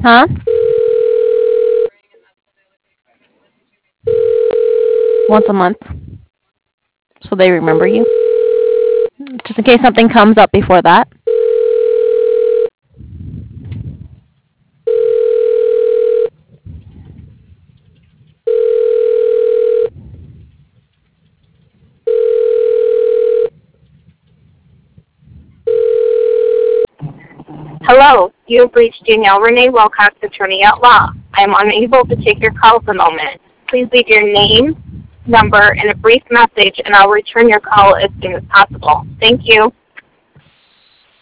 Huh? Once a month. So they remember you. Just in case something comes up before that. Hello, you have reached Danielle Renee Wilcox, attorney at law. I am unable to take your call at the moment. Please leave your name, number, and a brief message, and I'll return your call as soon as possible. Thank you.